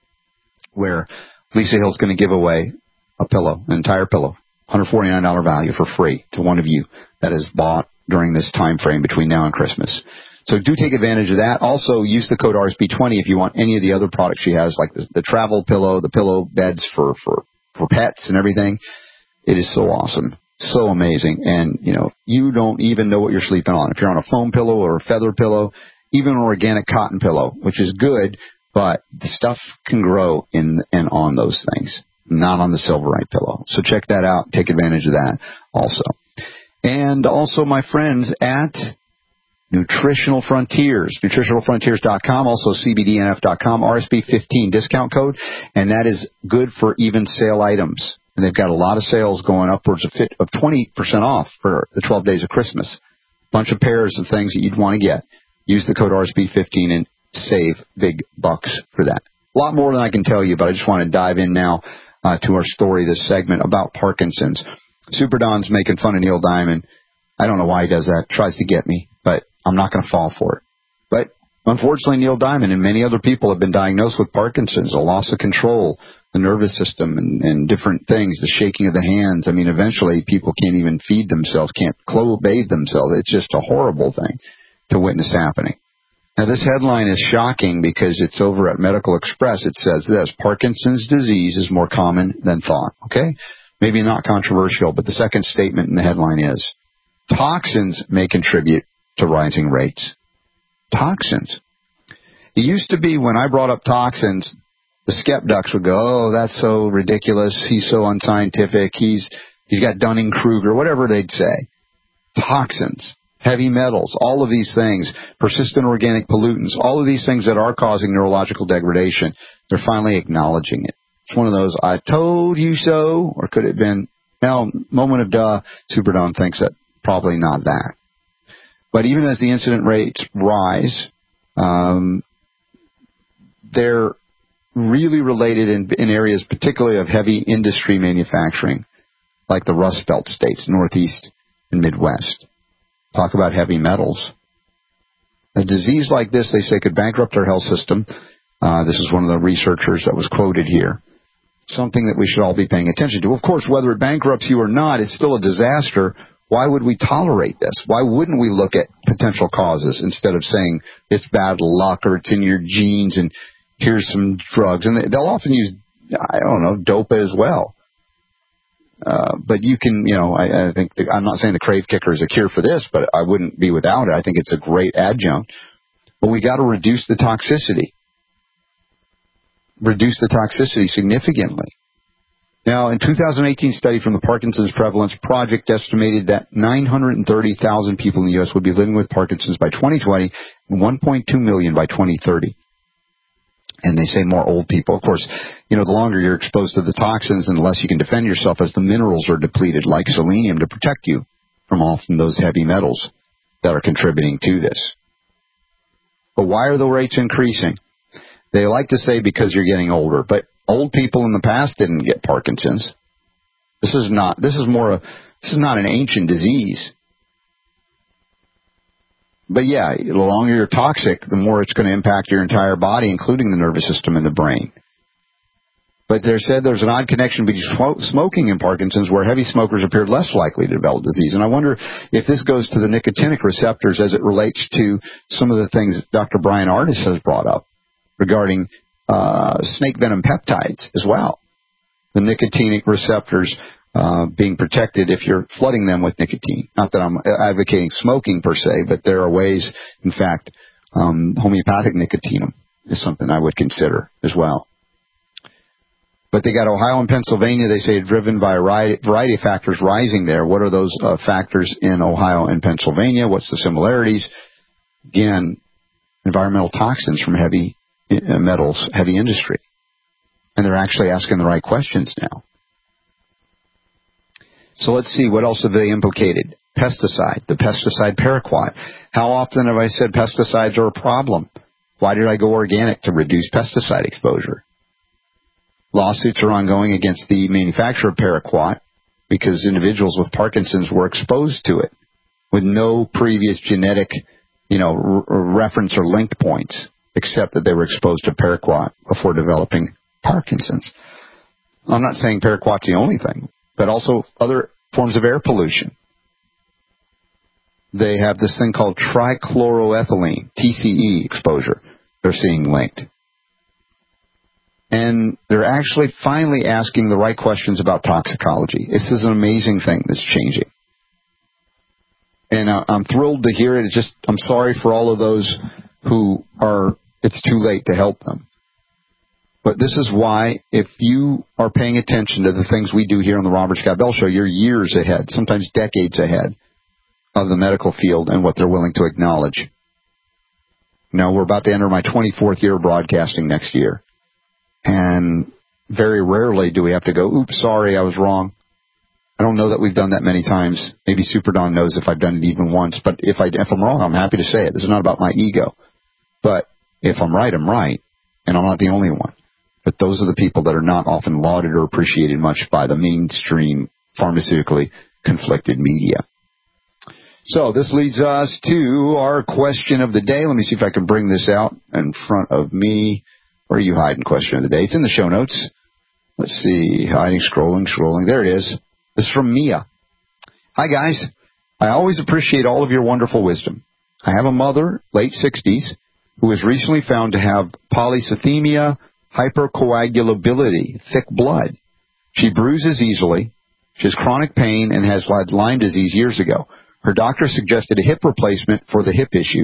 where Lisa Hill's going to give away a pillow, an entire pillow, one hundred forty-nine dollars value for free to one of you that is bought during this time frame between now and Christmas. So do take advantage of that. Also, use the code R S B twenty if you want any of the other products she has, like the, the travel pillow, the pillow beds for, for, for pets and everything. It is so awesome, so amazing. And, you know, you don't even know what you're sleeping on. If you're on a foam pillow or a feather pillow, even an organic cotton pillow, which is good, but the stuff can grow in and on those things, not on the Silverite pillow. So check that out. Take advantage of that also. And also, my friends at Nutritional Frontiers, nutritional frontiers dot com, also C B D N F dot com, R S B fifteen discount code, and that is good for even sale items. And they've got a lot of sales going upwards of, of twenty percent off for the twelve days of Christmas. Bunch of pairs of things that you'd want to get. Use the code R S B fifteen and save big bucks for that. A lot more than I can tell you, but I just want to dive in now uh, to our story, this segment about Parkinson's. Super Don's making fun of Neil Diamond. I don't know why he does that. Tries to get me, but I'm not going to fall for it. But unfortunately, Neil Diamond and many other people have been diagnosed with Parkinson's, a loss of control, the nervous system, and, and different things, the shaking of the hands. I mean, eventually people can't even feed themselves, can't clothe, bathe themselves. It's just a horrible thing to witness happening. Now, this headline is shocking because it's over at Medical Express. It says this: Parkinson's disease is more common than thought. Okay? Maybe not controversial, but the second statement in the headline is, toxins may contribute to rising rates. Toxins. It used to be when I brought up toxins, the skeptics would go, oh, that's so ridiculous. He's so unscientific. He's he's got Dunning-Kruger, whatever they'd say. Toxins, heavy metals, all of these things, persistent organic pollutants, all of these things that are causing neurological degradation, they're finally acknowledging it. It's one of those, I told you so, or could it have been, well, moment of duh, Super Don thinks that probably not that. But even as the incident rates rise, um, they're really related in, in areas particularly of heavy industry manufacturing, like the Rust Belt states, Northeast and Midwest. Talk about heavy metals. A disease like this, they say, could bankrupt our health system. Uh, this is one of the researchers that was quoted here. Something that we should all be paying attention to. Of course, whether it bankrupts you or not, it's still a disaster. Why would we tolerate this? Why wouldn't we look at potential causes instead of saying it's bad luck or it's in your genes and here's some drugs? And they'll often use, I don't know, dopa as well. Uh, but you can, you know, I, I think, the, I'm not saying the crave kicker is a cure for this, but I wouldn't be without it. I think it's a great adjunct. But we got to reduce the toxicity. Reduce the toxicity significantly. Now, in two thousand eighteen study from the Parkinson's Prevalence Project estimated that nine hundred thirty thousand people in the U S would be living with Parkinson's by twenty twenty and one point two million by twenty thirty. And they say more old people. Of course, you know, the longer you're exposed to the toxins and the less you can defend yourself as the minerals are depleted, like selenium, to protect you from often those heavy metals that are contributing to this. But why are the rates increasing? They like to say because you're getting older, but old people in the past didn't get Parkinson's. This is not, this is more a, this is not an ancient disease. But yeah, the longer you're toxic, the more it's going to impact your entire body, including the nervous system and the brain. But they said there's an odd connection between smoking and Parkinson's, where heavy smokers appeared less likely to develop disease. And I wonder if this goes to the nicotinic receptors as it relates to some of the things Doctor Brian Ardis has brought up regarding uh, snake venom peptides as well. The nicotinic receptors uh, being protected if you're flooding them with nicotine. Not that I'm advocating smoking per se, but there are ways, in fact, um, homeopathic nicotine is something I would consider as well. But they got Ohio and Pennsylvania, they say, driven by a variety of factors rising there. What are those uh, factors in Ohio and Pennsylvania? What's the similarities? Again, environmental toxins from heavy metals, heavy industry. And they're actually asking the right questions now. So let's see, what else have they implicated? Pesticide, the pesticide paraquat. How often have I said pesticides are a problem? Why did I go organic? To reduce pesticide exposure. Lawsuits are ongoing against the manufacturer of paraquat because individuals with Parkinson's were exposed to it with no previous genetic, you know, r- reference or linked points, except that they were exposed to paraquat before developing Parkinson's. I'm not saying paraquat's the only thing, but also other forms of air pollution. They have this thing called trichloroethylene, T C E exposure, they're seeing linked. And they're actually finally asking the right questions about toxicology. This is an amazing thing that's changing. And I'm thrilled to hear it. It's just, I'm sorry for all of those who are, it's too late to help them. But this is why, if you are paying attention to the things we do here on the Robert Scott Bell Show, you're years ahead, sometimes decades ahead of the medical field and what they're willing to acknowledge. Now, we're about to enter my twenty-fourth year of broadcasting next year. And very rarely do we have to go, oops, sorry, I was wrong. I don't know that we've done that many times. Maybe Super Don knows if I've done it even once. But if, I, if I'm wrong, I'm happy to say it. This is not about my ego. But if I'm right, I'm right. And I'm not the only one. But those are the people that are not often lauded or appreciated much by the mainstream pharmaceutically conflicted media. So this leads us to our question of the day. Let me see if I can bring this out in front of me. Where are you hiding? Question of the day. It's in the show notes. Let's see. Hiding, scrolling, scrolling. There it is. This is from Mia. Hi, guys. I always appreciate all of your wonderful wisdom. I have a mother, late sixties, who was recently found to have polycythemia, hypercoagulability, thick blood. She bruises easily. She has chronic pain and has had Lyme disease years ago. Her doctor suggested a hip replacement for the hip issue.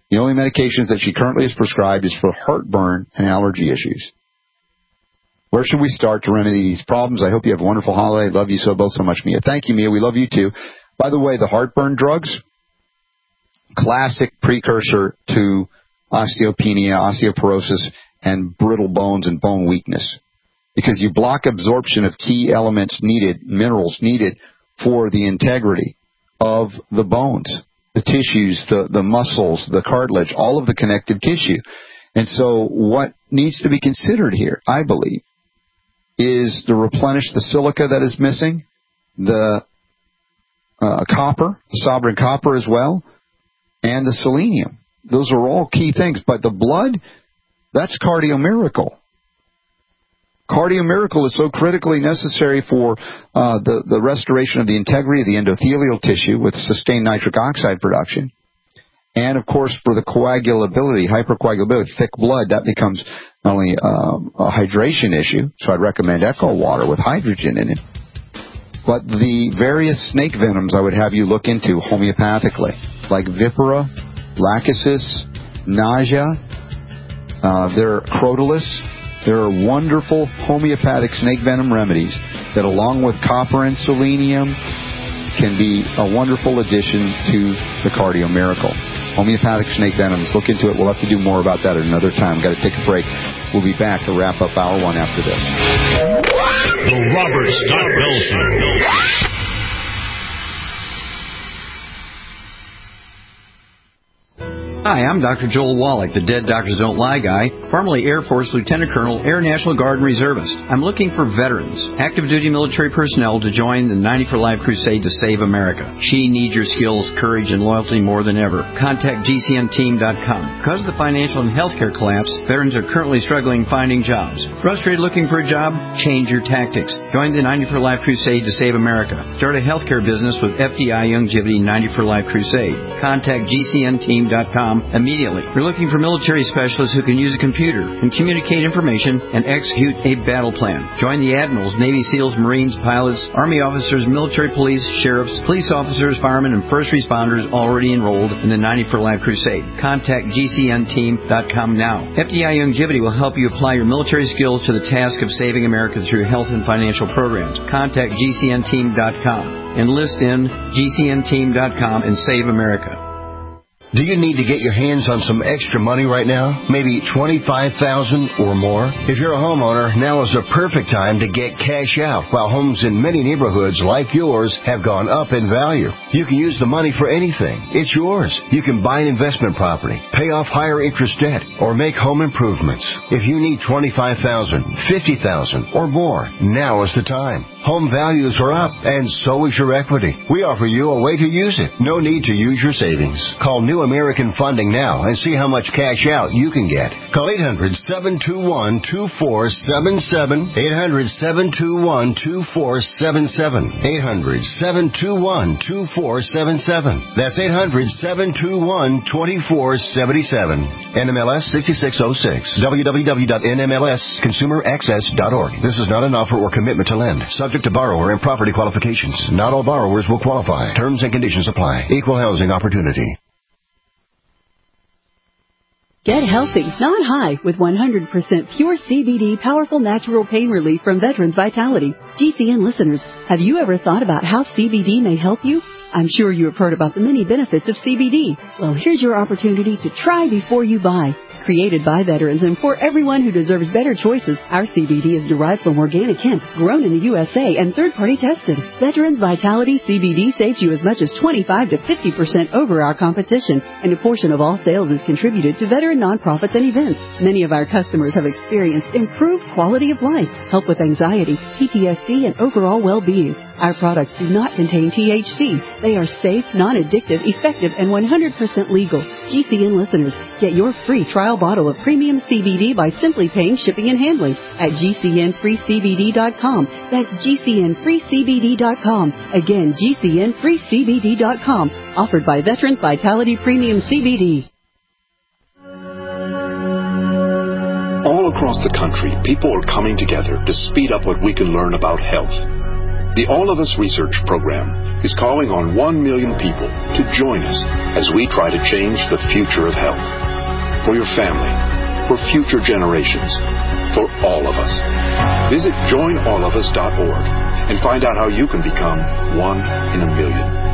The only medications that she currently is prescribed is for heartburn and allergy issues. Where should we start to remedy these problems? I hope you have a wonderful holiday. Love you so both so much, Mia. Thank you, Mia. We love you too. By the way, the heartburn drugs, classic precursor to osteopenia, osteoporosis, and brittle bones and bone weakness. Because you block absorption of key elements needed, minerals needed for the integrity of the bones, the tissues, the, the muscles, the cartilage, all of the connective tissue. And so what needs to be considered here, I believe, is to replenish the silica that is missing, the uh, copper, the sovereign copper as well, and the selenium. Those are all key things. But the blood, that's Cardio Miracle. Cardio Miracle is so critically necessary for uh, the, the restoration of the integrity of the endothelial tissue with sustained nitric oxide production. And, of course, for the coagulability, hypercoagulability, thick blood, that becomes not only um, a hydration issue, so I'd recommend Echo water with hydrogen in it, but the various snake venoms I would have you look into homeopathically, like Vipera, Lachesis, Nausea, uh, there are Crotalus. There are wonderful homeopathic snake venom remedies that, along with copper and selenium, can be a wonderful addition to the Cardio Miracle. Homeopathic snake venoms, look into it. We'll have to do more about that at another time. Got to take a break. We'll be back to wrap up hour one after this. The Robert Scott Bell Show. Hi, I'm Doctor Joel Wallach, the Dead Doctors Don't Lie guy, formerly Air Force Lieutenant Colonel, Air National Guard and Reservist. I'm looking for veterans, active duty military personnel to join the ninety for Life crusade to save America. She needs your skills, courage, and loyalty more than ever. Contact G C N team dot com. Because of the financial and healthcare collapse, veterans are currently struggling finding jobs. Frustrated looking for a job? Change your tactics. Join the ninety for Life crusade to save America. Start a healthcare business with F D I Youngevity ninety for Life crusade. Contact G C N team dot com immediately. We're looking for military specialists who can use a computer and communicate information and execute a battle plan. Join the admirals, Navy SEALs, Marines, pilots, Army officers, military police, sheriffs, police officers, firemen, and first responders already enrolled in the ninety for Life crusade. Contact G C N team dot com now. F D I Youngevity will help you apply your military skills to the task of saving America through health and financial programs. Contact G C N team dot com. Enlist in G C N team dot com and save America. Do you need to get your hands on some extra money right now? Maybe twenty-five thousand dollars or more? If you're a homeowner, now is the perfect time to get cash out while homes in many neighborhoods like yours have gone up in value. You can use the money for anything. It's yours. You can buy an investment property, pay off higher interest debt, or make home improvements. If you need twenty-five thousand dollars, fifty thousand dollars, or more, now is the time. Home values are up, and so is your equity. We offer you a way to use it. No need to use your savings. Call New American Funding now and see how much cash out you can get. Call eight hundred, seven two one, two four seven seven, eight hundred, seven two one, two four seven seven, eight hundred, seven two one, two four seven seven. That's eight hundred, seven two one, two four seven seven. N M L S sixty-six oh six. w w w dot n m l s consumer access dot org. This is not an offer or commitment to lend. Subject to borrower and property qualifications. Not all borrowers will qualify. Terms and conditions apply. Equal housing opportunity. Get healthy, not high, with one hundred percent pure C B D powerful natural pain relief from Veterans Vitality. G C N listeners, have you ever thought about how C B D may help you? I'm sure you have heard about the many benefits of C B D. Well, here's your opportunity to try before you buy. Created by veterans and for everyone who deserves better choices, our C B D is derived from organic hemp, grown in the U S A and third-party tested. Veterans Vitality C B D saves you as much as twenty-five to fifty percent over our competition, and a portion of all sales is contributed to veteran nonprofits and events. Many of our customers have experienced improved quality of life, help with anxiety, P T S D, and overall well-being. Our products do not contain T H C. They are safe, non-addictive, effective, and one hundred percent legal. G C N listeners, get your free trial bottle of premium C B D by simply paying shipping and handling at G C N free C B D dot com. That's G C N free C B D dot com. Again, G C N free C B D dot com. Offered by Veterans Vitality Premium C B D. All across the country, people are coming together to speed up what we can learn about health. The All of Us Research Program is calling on one million people to join us as we try to change the future of health. For your family, for future generations, for all of us. Visit join all of us dot org and find out how you can become one in a million.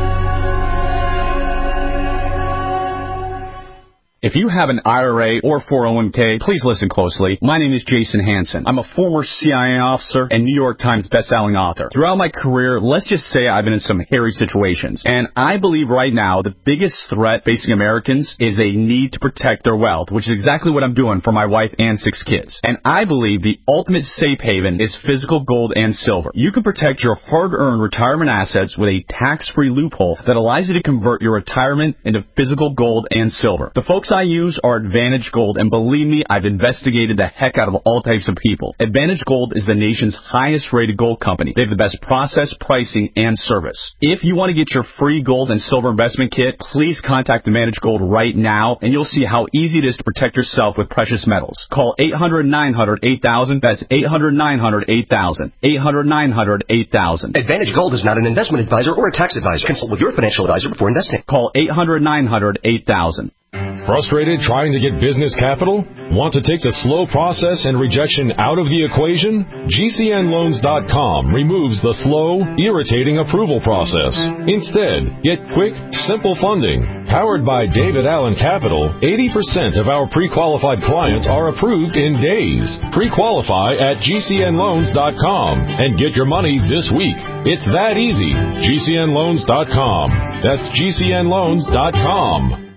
If you have an I R A or four oh one k, please listen closely. My name is Jason Hansen. I'm a former C I A officer and New York Times bestselling author. Throughout my career, let's just say I've been in some hairy situations. And I believe right now the biggest threat facing Americans is a need to protect their wealth, which is exactly what I'm doing for my wife and six kids. And I believe the ultimate safe haven is physical gold and silver. You can protect your hard-earned retirement assets with a tax-free loophole that allows you to convert your retirement into physical gold and silver. The folks I use are Advantage Gold, and believe me, I've investigated the heck out of all types of people. Advantage Gold is the nation's highest rated gold company. They have the best process, pricing, and service. If you want to get your free gold and silver investment kit, please contact Advantage Gold right now, and you'll see how easy it is to protect yourself with precious metals. Call eight hundred, nine hundred, eight thousand. That's eight hundred, nine hundred, eight thousand. eight hundred, nine hundred, eight thousand. Advantage Gold is not an investment advisor or a tax advisor. Consult with your financial advisor before investing. Call eight hundred, nine hundred, eight thousand. Frustrated trying to get business capital? Want to take the slow process and rejection out of the equation? G C N loans dot com removes the slow, irritating approval process. Instead, get quick, simple funding. Powered by David Allen Capital, eighty percent of our pre-qualified clients are approved in days. Pre-qualify at G C N loans dot com and get your money this week. It's that easy. G C N loans dot com. That's G C N loans dot com.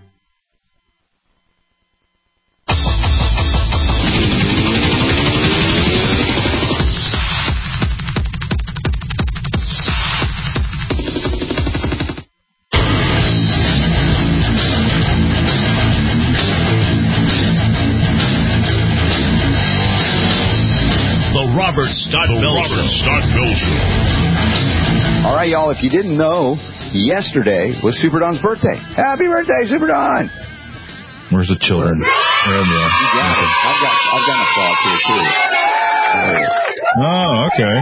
Robert Scott Bell Robert Scott Bell Show. All right, y'all, if you didn't know, yesterday was Super Don's birthday. Happy birthday, Super Don! Where's the children? There they are. You got it. I've got, I've got an applause here, too. Oh, okay.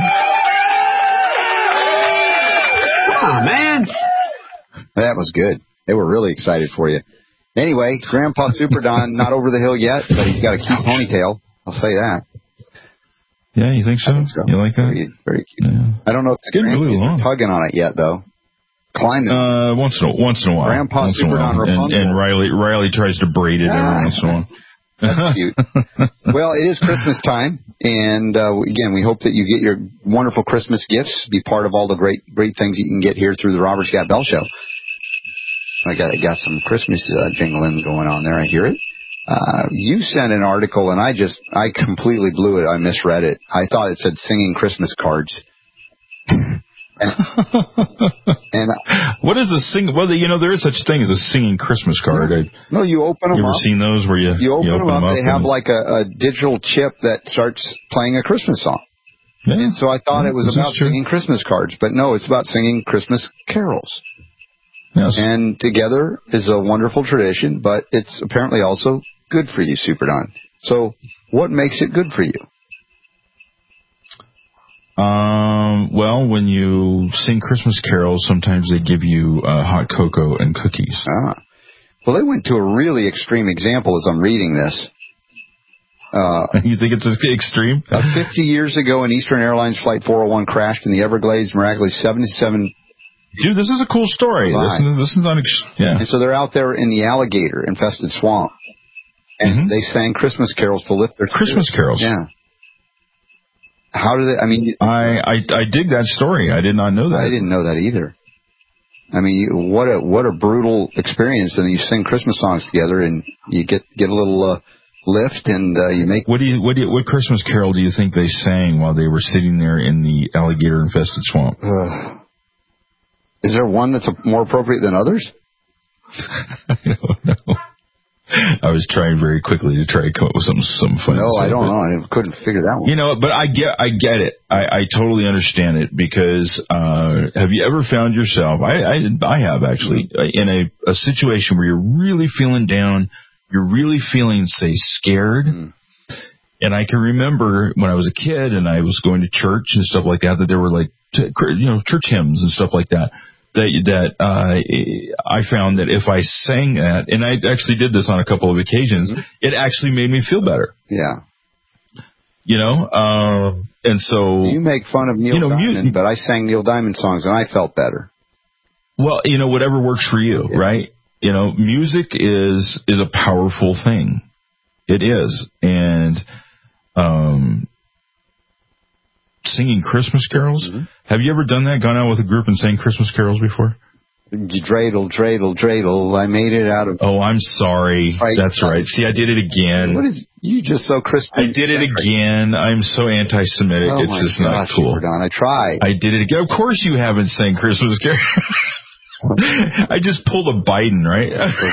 Come on, man. That was good. They were really excited for you. Anyway, Grandpa Super Don, not over the hill yet, but he's got a cute ponytail. I'll say that. Yeah, you think so? Think so. You like that? Very, very cute. Yeah. I don't know if it's getting really long. Tugging on it yet, though. Climbing. Uh, once in a once in a while. Grandpa once Super Don and, and Riley Riley tries to braid it every once in a while. That's cute. Well, it is Christmas time, and uh, again, we hope that you get your wonderful Christmas gifts. Be part of all the great great things you can get here through the Robert Scott Bell Show. I got I got some Christmas uh, jingling going on there. I hear it. Uh, you sent an article, and I just, I completely blew it. I misread it. I thought it said singing Christmas cards. and, and what is a sing? Well, you know, there is such thing as a singing Christmas card. I, no, you open them you ever up. Seen those where you you open, you open them, up, them up? They have like a, a digital chip that starts playing a Christmas song. Yeah. And so I thought yeah, it was about singing Christmas cards, but no, it's about singing Christmas carols. Yes. And together is a wonderful tradition, but it's apparently also good for you, Super Don. So what makes it good for you? Um, well, when you sing Christmas carols, sometimes they give you uh, hot cocoa and cookies. Ah. Well, they went to a really extreme example as I'm reading this. Uh, you think it's extreme? uh, fifty years ago, an Eastern Airlines Flight four oh one crashed in the Everglades, miraculously seventy-seven... Dude, this is a cool story. This is, this is not... Ex- yeah. And so they're out there in the alligator-infested swamp. And mm-hmm. they sang Christmas carols to lift their Christmas spirits. carols. Yeah. How did it? I mean, I, I I dig that story. I did not know that. I didn't know that either. I mean, you, what a what a brutal experience. And you sing Christmas songs together, and you get get a little uh, lift, and uh, you make. What do you what do you, what Christmas carol do you think they sang while they were sitting there in the alligator infested swamp? Uh, is there one that's more appropriate than others? I don't know. I was trying very quickly to try to come up with some some fun. No, say, I don't know. I couldn't figure that one. You know, but I get I get it. I, I totally understand it because uh, have you ever found yourself? I I, I have actually mm-hmm. in a, a situation where you're really feeling down, you're really feeling say scared, mm-hmm. And I can remember when I was a kid and I was going to church and stuff like that, that there were like, t- you know, church hymns and stuff like that. That that uh, I found that if I sang that, and I actually did this on a couple of occasions, mm-hmm. it actually made me feel better. Yeah. You know, um, and so you make fun of Neil you know, Diamond, mu- but I sang Neil Diamond songs and I felt better. Well, you know, whatever works for you, yeah. right? You know, music is is a powerful thing. It is, and um, singing Christmas carols. Mm-hmm. Have you ever done that? Gone out with a group and sang Christmas carols before? Dreidel, dreidel, dreidel. I made it out of... Oh, I'm sorry. Right. That's right. See, I did it again. What is... You just so crispy. I did it again. I'm so anti-Semitic. Oh it's just gosh, not cool. Don, I tried. I did it again. Of course you haven't sang Christmas carols. I just pulled a Biden, right?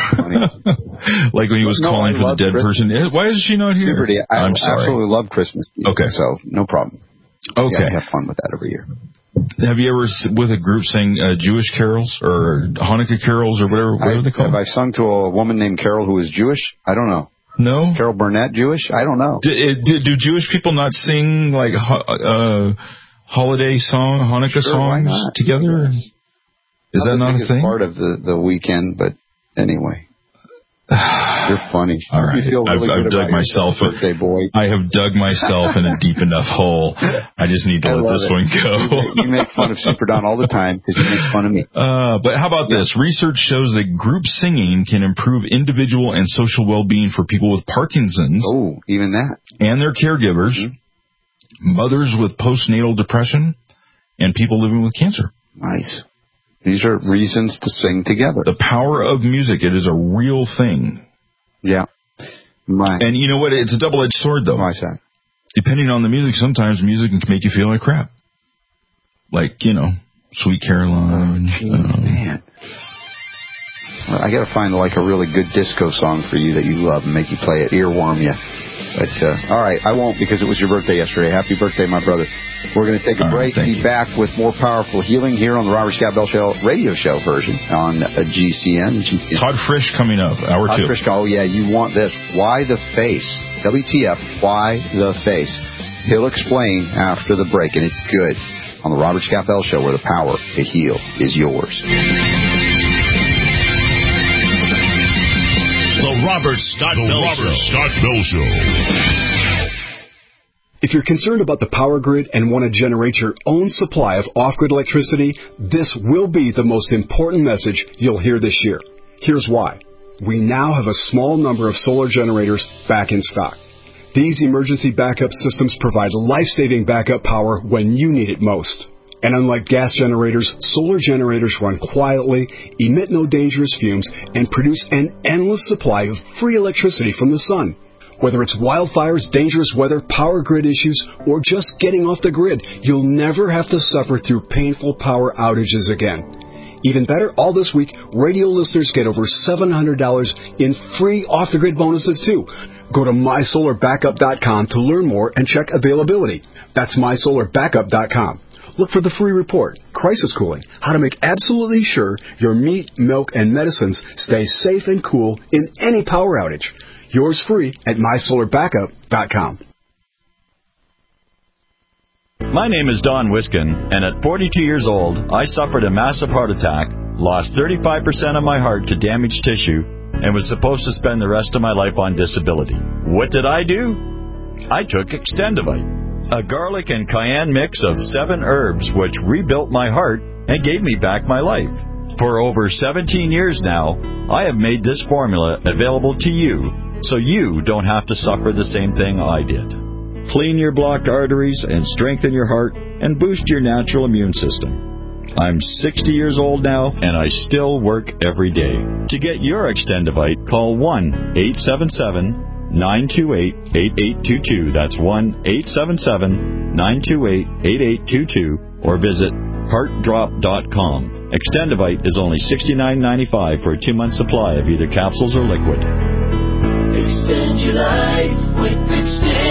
Like when he was no, calling for the dead Christmas. person. Why is she not here? Liberty, I I'm sorry. absolutely love Christmas. Okay. So, no problem. Okay. Yeah, have fun with that every year. Have you ever, with a group, sang uh, Jewish carols or Hanukkah carols or whatever, whatever I, they call have them? I sung to a woman named Carol who is Jewish? I don't know. No? Carol Burnett, Jewish? I don't know. Do, do, do Jewish people not sing, like, uh, holiday song, Hanukkah sure, songs together? Yes. Is not that not a thing? Part of the, the weekend, but anyway. You're funny. All right. You feel really I've, I've dug myself. A, birthday boy. I have dug myself in a deep enough hole. I just need to I let this it. one go. You make, you make fun of Super Don all the time because you make fun of me. Uh, but how about yeah. this? Research shows that group singing can improve individual and social well-being for people with Parkinson's. Oh, even that. And their caregivers, mm-hmm. mothers with postnatal depression, and people living with cancer. Nice. These are reasons to sing together. The power of music. It is a real thing. Yeah. My. And you know what? It's a double-edged sword, though. Why is that? Depending on the music, sometimes music can make you feel like crap. Like, you know, Sweet Caroline. Oh, geez, um, man. Well, I got to find, like, a really good disco song for you that you love and make you play it, earworm you. But, uh, all right, I won't because it was your birthday yesterday. Happy birthday, my brother. We're going to take a break, right, be you. back with more powerful healing here on the Robert Scott Bell Show radio show version on uh, G C N. G C N. Todd Frisch coming up, hour Todd two. Frisch, oh, yeah, you want this. Why the face? W T F, why the face? He'll explain after the break, and it's good on the Robert Scott Bell Show where the power to heal is yours. The Robert Scott the Bell Robert Show. Scott Bell Show. If you're concerned about the power grid and want to generate your own supply of off-grid electricity, this will be the most important message you'll hear this year. Here's why. We now have a small number of solar generators back in stock. These emergency backup systems provide life-saving backup power when you need it most. And unlike gas generators, solar generators run quietly, emit no dangerous fumes, and produce an endless supply of free electricity from the sun. Whether it's wildfires, dangerous weather, power grid issues, or just getting off the grid, you'll never have to suffer through painful power outages again. Even better, all this week, radio listeners get over seven hundred dollars in free off-the-grid bonuses, too. Go to my solar backup dot com to learn more and check availability. That's my solar backup dot com. Look for the free report, Crisis Cooling, how to make absolutely sure your meat, milk, and medicines stay safe and cool in any power outage. Yours free at my solar backup dot com. My name is Don Wiskin, and at forty-two years old, I suffered a massive heart attack, lost thirty-five percent of my heart to damaged tissue, and was supposed to spend the rest of my life on disability. What did I do? I took Extendivite, a garlic and cayenne mix of seven herbs which rebuilt my heart and gave me back my life. For over seventeen years now, I have made this formula available to you so you don't have to suffer the same thing I did. Clean your blocked arteries and strengthen your heart and boost your natural immune system. I'm sixty years old now, and I still work every day. To get your Extendivite, call one eight seven seven, nine two eight, eight eight two two. That's one eight seven seven, nine two eight, eight eight two two, or visit heart drop dot com. Extendivite is only sixty-nine ninety-five for a two-month supply of either capsules or liquid. Extend your life with Extend.